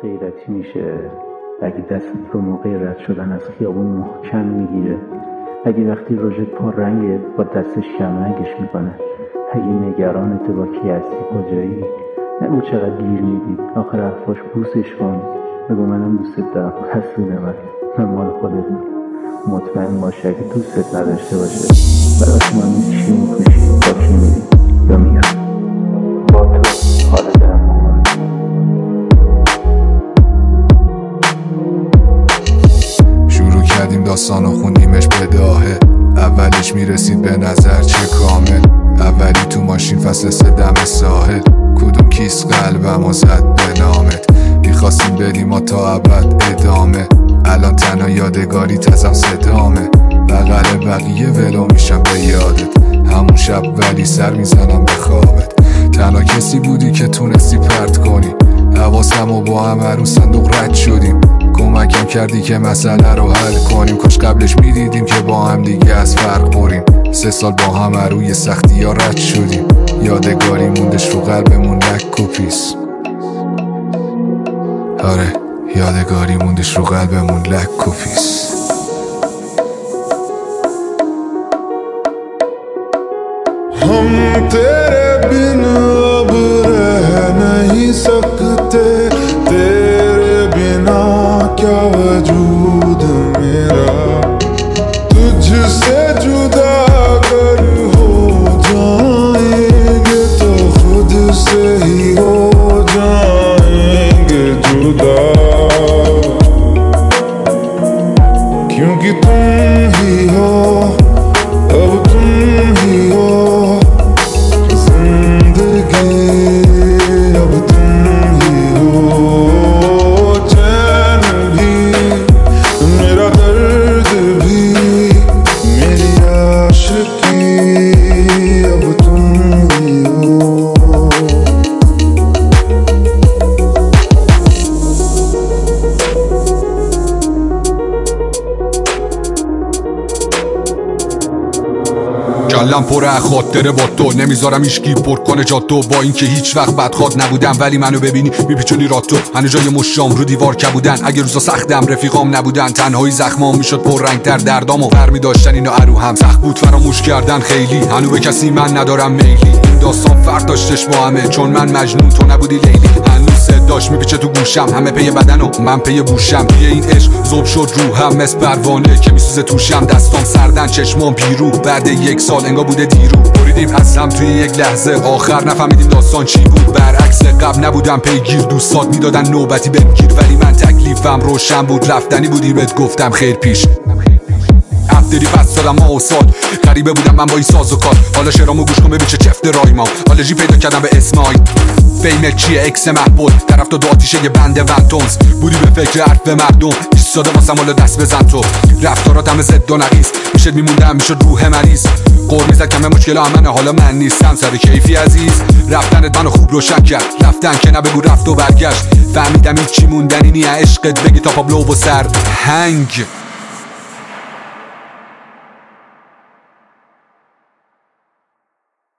غیرتی میشه اگه دستت رو موقع رد شدن از خیابون محکم میگیره، اگه وقتی رژت پررنگه با دستش کمرنگش میکنه، اگه نگرانت با کی هستی کجایی، نگو چقدر گیر میدی آخر حرفاش بوسش کن، بگو منم دوستت دارم حسونه من مال خودتم. مطمئن باشه اگه دوستت نداشته باشه برات مهم نیست چی میپوشی، با کی میری یا میاد با تو حال دلم بکنه. شروع کردیم داستان و خوندیمش بداهه، اولش میرسید به نظر چه کامل، اولی تو ماشین فصل 3 دم ساحل، کدوم کیس قلبمو زد به نامت، میخواستیم بریم ما تا ابد ادامه، الان تنها یادگاری تزم صدامه، بغل بقیه ولو میشم به یادت، همون شب ولی سر میزنم به خوابت، تنها کسی بودی که تونستی پرت کنی حواسم و با هم رو صندوق رد شدیم، کمکم کردی که مسئله رو حل کنیم، کاش قبلش میدیدیم که با هم دیگه از فرق بریم، 3 سال با هم روی سختی ها رد شدیم، یادگاری موندش رو قلبمون لک و پیس، آره یادگاری موندش رو قلبمون لک و پیس. हम तेरे बिन अब रह नहीं सकते, तेरे बिना क्या वजूद मेरा, तुझसे जुदा अगर हो जाएंगे तो खुद से ही हो जाएंगे जुदा, क्योंकि तुम ही हो अब तुम ही हो जिंदगी, अब तुम ही हो चैन भी मेरा दर्द भी मेरी आशिकी, अब तुम ही हो। کلم پر خاطره با تو، نمیذارم هیچکی پر کنه جا تو، با اینکه هیچ وقت بدخواد نبودم ولی منو ببینی میپیچونی را تو، هنو جای مشام رو دیوار کبودن، اگه روزا سختم رفیقام نبودن، تنهایی زخمام میشد پر رنگتر، دردامو برمی داشتن اینو ارو هم سخت بود فراموش کردن خیلی، هنو به کسی من ندارم میلی، این داستان فرق داشتش با همه چون من مجنون تو نبودی لیلی، هنوز صداش میپیچه تو گوشم، همه پی بدن و من پی بوشم، توی این عشق ذوب شد روحم مثل پروانه که میسوزه توشم، دستام سردن چشمام بیرو، بعد 1 سال انگار بوده دیرو، بریدیم از هم توی یک لحظه، آخر نفهمیدیم داستان چی بود، برعکس قبل نبودم پیگیر، دوستات میدادن نوبتی بگیر، ولی من تکلیفم روشن بود، رفتنی بودی بهت گفتم خیر پیش، افتری پس دادم ما استاد، غریبه بودم من با این ساز و کار، حالا شعرامو گوش کن ببین چه چفت رایمام، آلرژی پیدا کردم به اسمای فیمت چیه اکس محبول، طرف تو دو آتیشه یه بند ونتونز، بودی به فکر حرف مردم، ایستاده واسم حالا دست بزن تو، رفتارات همه ضد و نقیص، میشد میموندم میشد روح مریض، قور میزد کمه مشکل منه، حالا من نیستم سر کیفی عزیز، رفتنت منو خوب روشن کرد، رفتن که نبگو رفت و برگشت، فهمیدم این چی موندنی نیه عشقت بگی تا پابلو و سر هنگ.